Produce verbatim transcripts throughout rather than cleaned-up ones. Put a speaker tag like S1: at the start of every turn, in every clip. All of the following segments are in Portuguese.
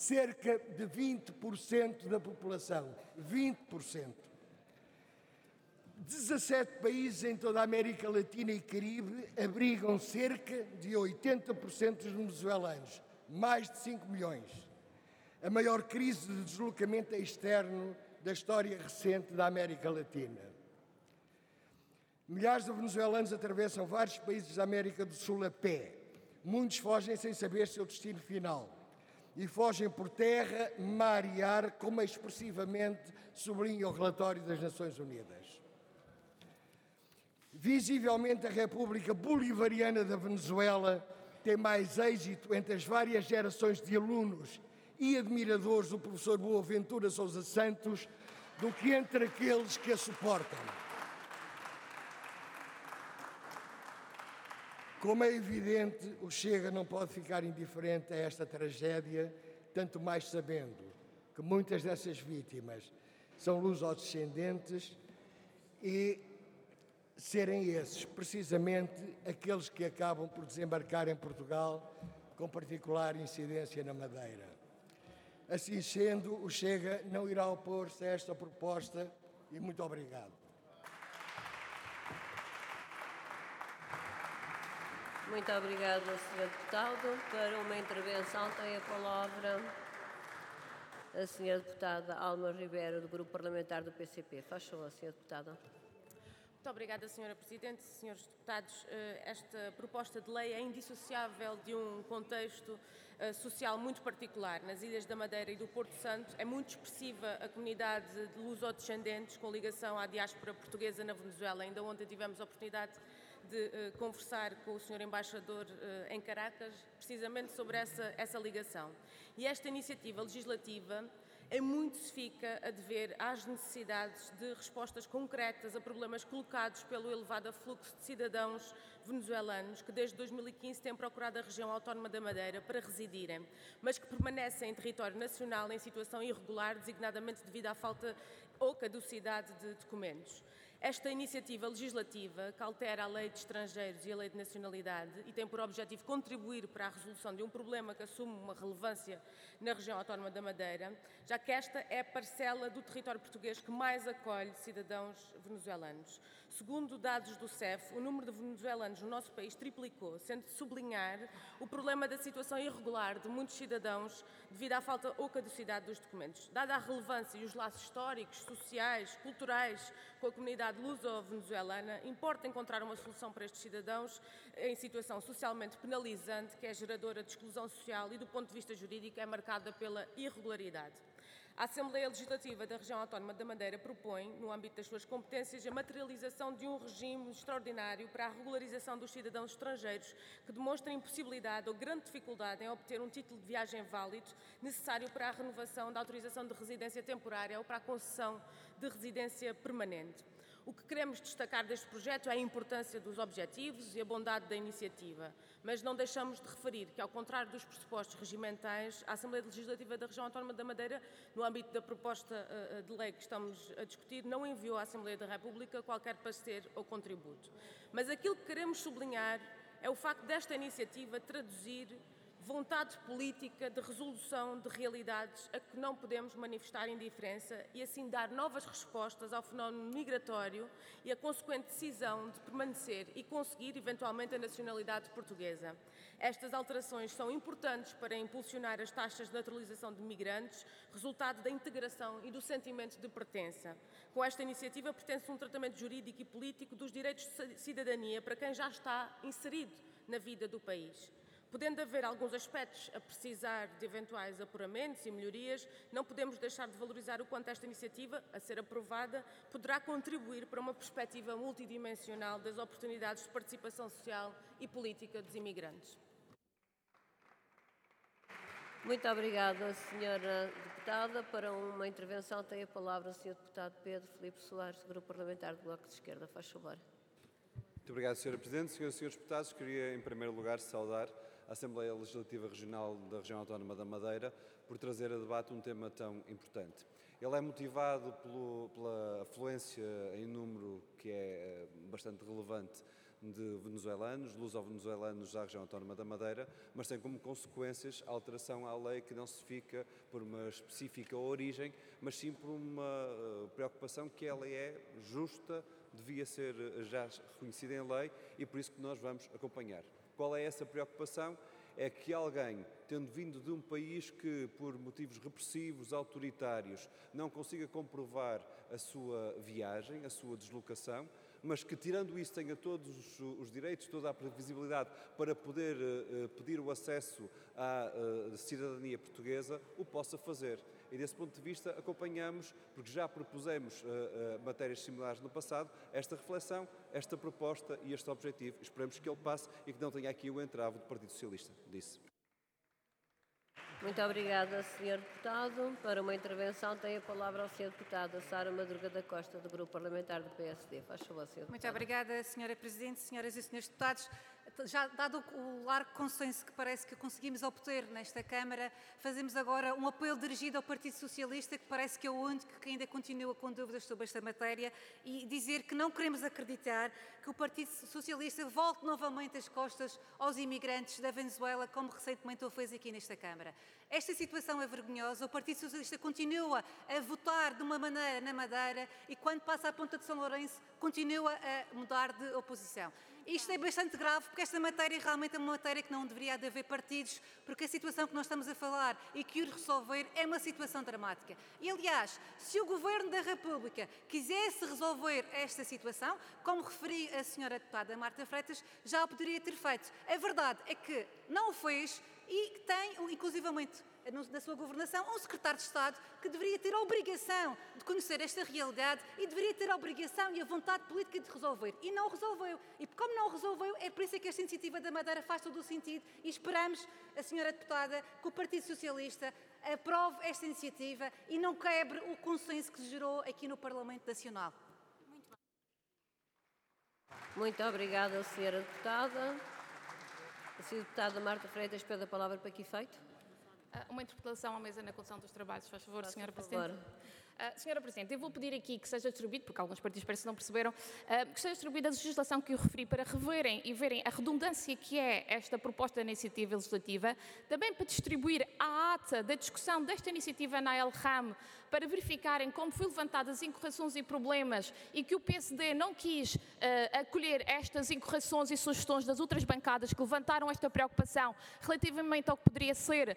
S1: cerca de vinte por cento da população. vinte por cento. dezassete países em toda a América Latina e Caribe abrigam cerca de oitenta por cento dos venezuelanos, mais de cinco milhões. A maior crise de deslocamento externo da história recente da América Latina. Milhares de venezuelanos atravessam vários países da América do Sul a pé. Muitos fogem sem saber seu destino final. E fogem por terra, mar e ar, como expressivamente sublinha o relatório das Nações Unidas. Visivelmente, a República Bolivariana da Venezuela tem mais êxito entre as várias gerações de alunos e admiradores do professor Boaventura Sousa Santos do que entre aqueles que a suportam. Como é evidente, o Chega não pode ficar indiferente a esta tragédia, tanto mais sabendo que muitas dessas vítimas são lusodescendentes e serem esses, precisamente, aqueles que acabam por desembarcar em Portugal, com particular incidência na Madeira. Assim sendo, o Chega não irá opor-se a esta proposta e muito obrigado.
S2: Muito obrigado, senhor Deputado. Para uma intervenção tem a palavra a senhora Deputada Alma Ribeiro, do Grupo Parlamentar do P C P. Faz favor, senhora Deputada.
S3: Muito obrigada, senhora Presidente. Senhores Deputados, esta proposta de lei é indissociável de um contexto social muito particular. Nas Ilhas da Madeira e do Porto Santo é muito expressiva a comunidade de lusodescendentes com ligação à diáspora portuguesa na Venezuela. Ainda ontem tivemos a oportunidade de conversar com o senhor Embaixador em Caracas, precisamente sobre essa, essa ligação. E esta iniciativa legislativa é muito se fica a dever às necessidades de respostas concretas a problemas colocados pelo elevado afluxo de cidadãos venezuelanos que desde dois mil e quinze têm procurado a região autónoma da Madeira para residirem, mas que permanecem em território nacional em situação irregular, designadamente devido à falta ou caducidade de documentos. Esta iniciativa legislativa, que altera a Lei de Estrangeiros e a Lei de Nacionalidade e tem por objetivo contribuir para a resolução de um problema que assume uma relevância na região autónoma da Madeira, já que esta é a parcela do território português que mais acolhe cidadãos venezuelanos. Segundo dados do C E F, o número de venezuelanos no nosso país triplicou, sendo de sublinhar o problema da situação irregular de muitos cidadãos devido à falta ou caducidade dos documentos. Dada a relevância e os laços históricos, sociais, culturais com a comunidade luso-venezuelana, importa encontrar uma solução para estes cidadãos em situação socialmente penalizante, que é geradora de exclusão social e, do ponto de vista jurídico, é marcada pela irregularidade. A Assembleia Legislativa da Região Autónoma da Madeira propõe, no âmbito das suas competências, a materialização de um regime extraordinário para a regularização dos cidadãos estrangeiros que demonstrem impossibilidade ou grande dificuldade em obter um título de viagem válido necessário para a renovação da autorização de residência temporária ou para a concessão de residência permanente. O que queremos destacar deste projeto é a importância dos objetivos e a bondade da iniciativa, mas não deixamos de referir que, ao contrário dos pressupostos regimentais, a Assembleia Legislativa da Região Autónoma da Madeira, no âmbito da proposta de lei que estamos a discutir, não enviou à Assembleia da República qualquer parecer ou contributo. Mas aquilo que queremos sublinhar é o facto desta iniciativa traduzir vontade política de resolução de realidades a que não podemos manifestar indiferença e assim dar novas respostas ao fenómeno migratório e a consequente decisão de permanecer e conseguir eventualmente a nacionalidade portuguesa. Estas alterações são importantes para impulsionar as taxas de naturalização de migrantes, resultado da integração e do sentimento de pertença. Com esta iniciativa pretende-se um tratamento jurídico e político dos direitos de cidadania para quem já está inserido na vida do país. Podendo haver alguns aspectos a precisar de eventuais apuramentos e melhorias, não podemos deixar de valorizar o quanto esta iniciativa, a ser aprovada, poderá contribuir para uma perspectiva multidimensional das oportunidades de participação social e política dos imigrantes.
S2: Muito obrigada, senhora Deputada. Para uma intervenção tem a palavra o senhor Deputado Pedro Filipe Soares, do Grupo Parlamentar do Bloco de Esquerda. Faz favor.
S4: Muito obrigado, senhora Presidente. Senhoras e senhores deputados, queria, em primeiro lugar, saudar a Assembleia Legislativa Regional da Região Autónoma da Madeira por trazer a debate um tema tão importante. Ele é motivado pelo, pela afluência em número, que é bastante relevante, de venezuelanos, luso-venezuelanos da região autónoma da Madeira, mas tem como consequências a alteração à lei que não se fica por uma específica origem, mas sim por uma preocupação que ela é justa, devia ser já reconhecida em lei e por isso que nós vamos acompanhar. Qual é essa preocupação? É que alguém, tendo vindo de um país que, por motivos repressivos, autoritários, não consiga comprovar a sua viagem, a sua deslocação, mas que, tirando isso, tenha todos os direitos, toda a previsibilidade para poder uh, pedir o acesso à uh, cidadania portuguesa, o possa fazer. E, desse ponto de vista, acompanhamos, porque já propusemos uh, uh, matérias similares no passado, esta reflexão, esta proposta e este objetivo. Esperamos que ele passe e que não tenha aqui o entrave do Partido Socialista. Disse.
S2: Muito obrigada, senhor Deputado. Para uma intervenção tem a palavra a senhora Deputada Sara Madruga da Costa, do Grupo Parlamentar do P S D. Faz favor, senhora Deputada.
S5: Muito obrigada, senhora Presidente, senhoras e senhores Deputados. Já dado o largo consenso que parece que conseguimos obter nesta Câmara, fazemos agora um apelo dirigido ao Partido Socialista, que parece que é o único que ainda continua com dúvidas sobre esta matéria, e dizer que não queremos acreditar que o Partido Socialista volte novamente as costas aos imigrantes da Venezuela, como recentemente o fez aqui nesta Câmara. Esta situação é vergonhosa, o Partido Socialista continua a votar de uma maneira na Madeira e quando passa à Ponta de São Lourenço continua a mudar de oposição. Isto é bastante grave porque esta matéria realmente é uma matéria que não deveria haver partidos, porque a situação que nós estamos a falar e que o resolver é uma situação dramática. E, aliás, se o Governo da República quisesse resolver esta situação, como referi a senhora Deputada Marta Freitas, já o poderia ter feito. A verdade é que não o fez e que tem, inclusivamente, da sua governação, um secretário de Estado que deveria ter a obrigação de conhecer esta realidade e deveria ter a obrigação e a vontade política de resolver. E não o resolveu. E como não o resolveu, é por isso que esta iniciativa da Madeira faz todo o sentido e esperamos, a senhora Deputada, que o Partido Socialista aprove esta iniciativa e não quebre o consenso que se gerou aqui no Parlamento Nacional.
S2: Muito obrigada, senhora Deputada. A senhora Deputada Marta Freitas pede a palavra para que efeito?
S6: Uma interpelação à mesa na condução dos trabalhos, faz favor,
S2: Faça
S6: senhora
S2: favor.
S6: Presidente. Uh, senhora Presidente, eu vou pedir aqui que seja distribuído, porque alguns partidos parece que não perceberam, uh, que seja distribuída a legislação que eu referi para reverem e verem a redundância que é esta proposta de iniciativa legislativa, também para distribuir a ata da discussão desta iniciativa na El Ram, para verificarem como foi levantadas incorreções e problemas e que o P S D não quis uh, acolher estas incorreções e sugestões das outras bancadas que levantaram esta preocupação relativamente ao que poderia ser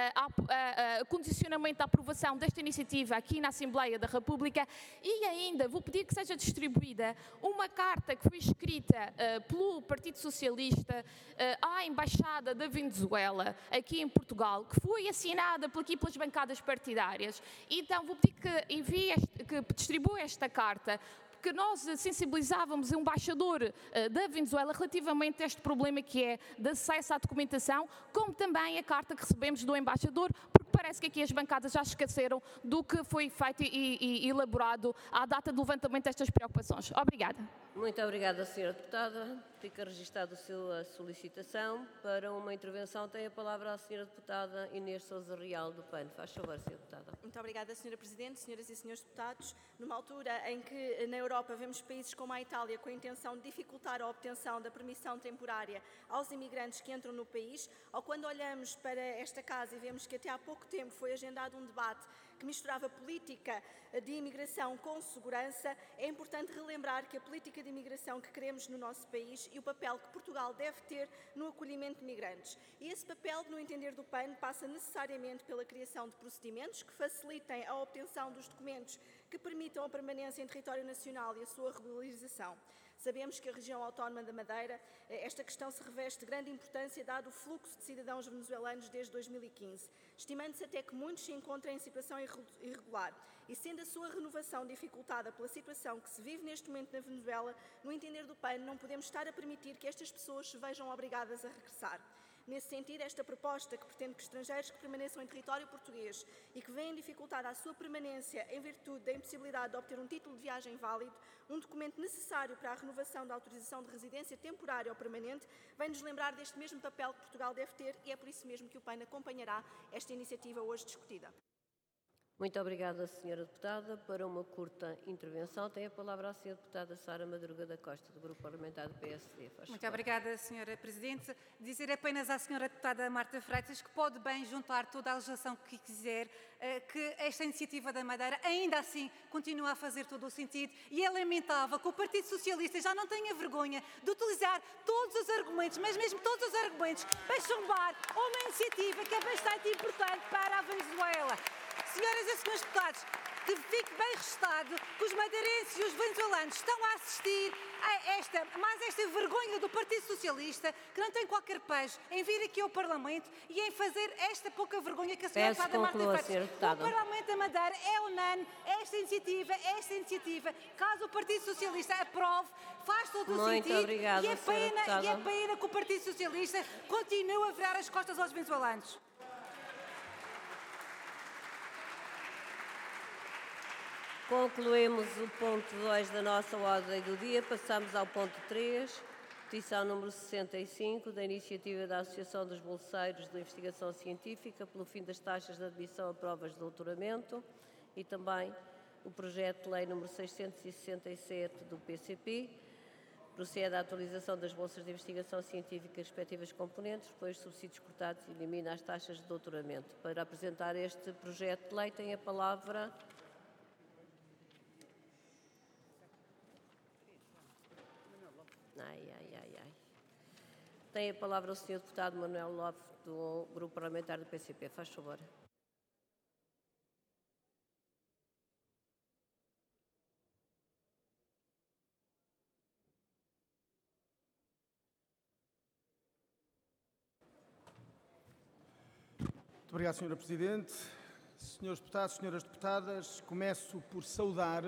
S6: uh, o condicionamento da aprovação desta iniciativa aqui na Assembleia da República. E ainda vou pedir que seja distribuída uma carta que foi escrita uh, pelo Partido Socialista uh, à Embaixada da Venezuela aqui em Portugal, que foi assinada por aqui pelas bancadas partidárias. E, então vou pedir que envie, este, que distribua esta carta, porque nós sensibilizávamos o embaixador uh, da Venezuela relativamente a este problema que é de acesso à documentação, como também a carta que recebemos do embaixador, porque parece que aqui as bancadas já esqueceram do que foi feito e, e, e elaborado à data do levantamento destas preocupações. Obrigada.
S2: Muito obrigada, senhora Deputada. Fica registada a sua solicitação. Para uma intervenção tem a palavra a senhora Deputada Inês Sousa Real, do P A N. Faz favor, senhora Deputada.
S7: Muito obrigada, senhora Presidente, senhoras e senhores deputados. Numa altura em que na Europa vemos países como a Itália com a intenção de dificultar a obtenção da permissão temporária aos imigrantes que entram no país, ou quando olhamos para esta casa e vemos que até há pouco tempo foi agendado um debate que misturava política de imigração com segurança, é importante relembrar que a política de imigração que queremos no nosso país e o papel que Portugal deve ter no acolhimento de migrantes. E esse papel, no entender do P A N, passa necessariamente pela criação de procedimentos que facilitem a obtenção dos documentos que permitam a permanência em território nacional e a sua regularização. Sabemos que a região autónoma da Madeira, esta questão se reveste de grande importância dado o fluxo de cidadãos venezuelanos desde dois mil e quinze, estimando-se até que muitos se encontram em situação irregular. E sendo a sua renovação dificultada pela situação que se vive neste momento na Venezuela, no entender do P A N, não podemos estar a permitir que estas pessoas se vejam obrigadas a regressar. Nesse sentido, esta proposta, que pretende que estrangeiros que permaneçam em território português e que venham dificultada a sua permanência em virtude da impossibilidade de obter um título de viagem válido, um documento necessário para a renovação da autorização de residência temporária ou permanente, vem-nos lembrar deste mesmo papel que Portugal deve ter e é por isso mesmo que o P A N acompanhará esta iniciativa hoje discutida.
S2: Muito obrigada, senhora Deputada. Para uma curta intervenção, tem a palavra a senhora Deputada Sara Madruga da Costa, do Grupo Parlamentar do P S D. Faz
S5: Muito
S2: favor.
S5: obrigada, senhora Presidente. Dizer apenas à senhora Deputada Marta Freitas que pode bem juntar toda a legislação que quiser, que esta iniciativa da Madeira ainda assim continua a fazer todo o sentido, e é lamentável que o Partido Socialista já não tenha vergonha de utilizar todos os argumentos, mas mesmo todos os argumentos, para chumbar uma iniciativa que é bastante importante para a Venezuela. Senhoras e senhores deputados, que fique bem registado que os madeirenses e os venezuelanos estão a assistir a esta, mais esta vergonha do Partido Socialista, que não tem qualquer pejo em vir aqui ao Parlamento e em fazer esta pouca vergonha que a senhora
S2: Peço
S5: deputada
S2: conclua,
S5: Marta
S2: senhora
S5: Freitas.
S2: deputada.
S5: O Parlamento da Madeira é unânime, esta iniciativa, esta iniciativa, caso o Partido Socialista aprove, faz todo o
S2: Muito
S5: sentido,
S2: obrigada,
S5: e, é
S2: senhora
S5: pena, e é
S2: deputada.
S5: pena que o Partido Socialista continue a virar as costas aos venezuelanos.
S2: Concluímos o ponto dois da nossa ordem do dia. Passamos ao ponto três, petição número sessenta e cinco, da iniciativa da Associação dos Bolseiros de Investigação Científica pelo fim das taxas de admissão a provas de doutoramento, e também o projeto de lei número seiscentos e sessenta e sete do P C P, procede à atualização das bolsas de investigação científica e respectivas componentes, depois subsídios cortados e elimina as taxas de doutoramento. Para apresentar este projeto de lei tem a palavra Ai, ai, ai, ai. Tem a palavra o senhor Deputado Manuel Lopes, do Grupo Parlamentar do P C P. Faz favor.
S8: Muito obrigado, senhora Presidente. Senhores deputados, senhoras deputadas, começo por saudar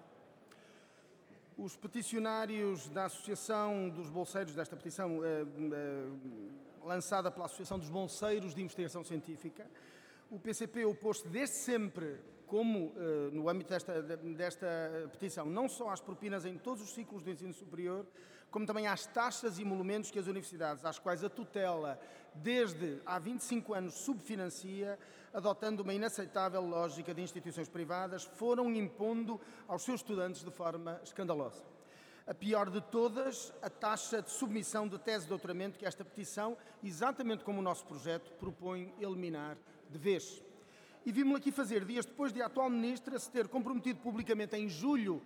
S8: os peticionários da Associação dos Bolseiros, desta petição eh, eh, lançada pela Associação dos Bolseiros de Investigação Científica. O P C P opôs-se desde sempre, como eh, no âmbito desta, desta petição, não só às propinas em todos os ciclos do ensino superior, como também às taxas e emolumentos que as universidades, às quais a tutela desde há vinte e cinco anos subfinancia, adotando uma inaceitável lógica de instituições privadas, foram impondo aos seus estudantes de forma escandalosa. A pior de todas, a taxa de submissão de tese de doutoramento que esta petição, exatamente como o nosso projeto, propõe eliminar de vez. E vimos-lo aqui fazer dias depois de a atual Ministra se ter comprometido publicamente em julho,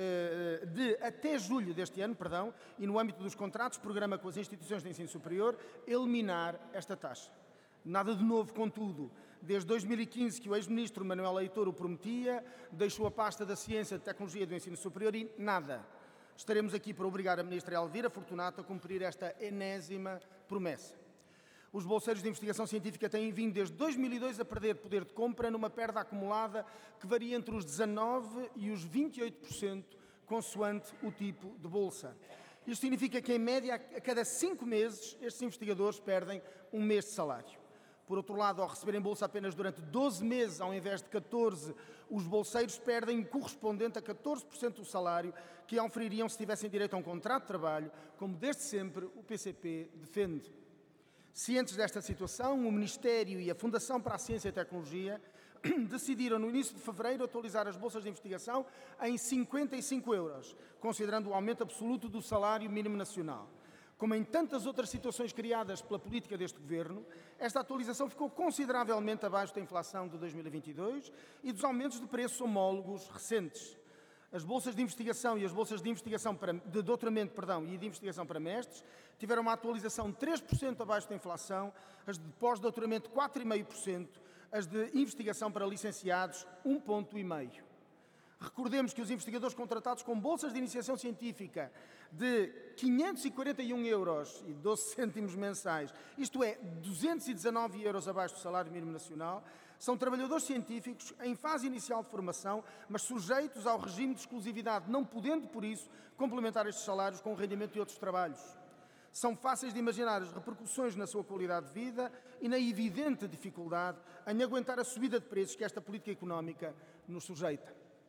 S8: de até julho deste ano, perdão, e no âmbito dos contratos, programa com as instituições de ensino superior, eliminar esta taxa. Nada de novo, contudo. Desde dois mil e quinze que o ex-ministro Manuel Leitor o prometia, deixou a pasta da Ciência, da Tecnologia e do Ensino Superior e nada. Estaremos aqui para obrigar a ministra Elvira Fortunato a cumprir esta enésima promessa. Os bolseiros de investigação científica têm vindo desde dois mil e dois a perder poder de compra numa perda acumulada que varia entre os dezanove por cento e os vinte e oito por cento, consoante o tipo de bolsa. Isto significa que, em média, a cada cinco meses, estes investigadores perdem um mês de salário. Por outro lado, ao receberem bolsa apenas durante doze meses, ao invés de catorze, os bolseiros perdem o correspondente a catorze por cento do salário que ofeririam se tivessem direito a um contrato de trabalho, como desde sempre o P C P defende. Cientes desta situação, o Ministério e a Fundação para a Ciência e a Tecnologia decidiram, no início de fevereiro, atualizar as bolsas de investigação em cinquenta e cinco euros, considerando o aumento absoluto do salário mínimo nacional. Como em tantas outras situações criadas pela política deste Governo, esta atualização ficou consideravelmente abaixo da inflação de dois mil e vinte e dois e dos aumentos de preços homólogos recentes. As bolsas de investigação e as bolsas de, investigação para, de doutoramento perdão, e de investigação para mestres tiveram uma atualização de três por cento abaixo da inflação, as de pós-doutoramento quatro vírgula cinco por cento, as de investigação para licenciados um vírgula cinco por cento. Recordemos que os investigadores contratados com bolsas de iniciação científica de quinhentos e quarenta e um euros e doze cêntimos mensais, isto é, duzentos e dezanove euros abaixo do salário mínimo nacional, são trabalhadores científicos em fase inicial de formação, mas sujeitos ao regime de exclusividade, não podendo, por isso, complementar estes salários com o rendimento de outros trabalhos. São fáceis de imaginar as repercussões na sua qualidade de vida e na evidente dificuldade em aguentar a subida de preços que esta política económica nos sujeita.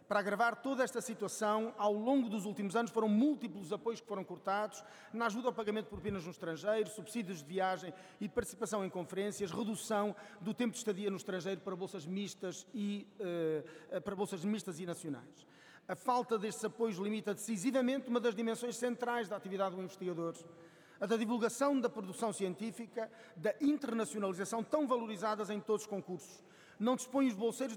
S8: Para agravar toda esta situação, ao longo dos últimos anos foram múltiplos apoios que foram cortados na ajuda ao pagamento de propinas no estrangeiro, subsídios de viagem e participação em conferências, redução do tempo de estadia no estrangeiro para bolsas mistas e, uh, para bolsas mistas e nacionais. A falta destes apoios limita decisivamente uma das dimensões centrais da atividade do investigador, a da divulgação da produção científica, da internacionalização tão valorizadas em todos os concursos. Não dispõem os bolseiros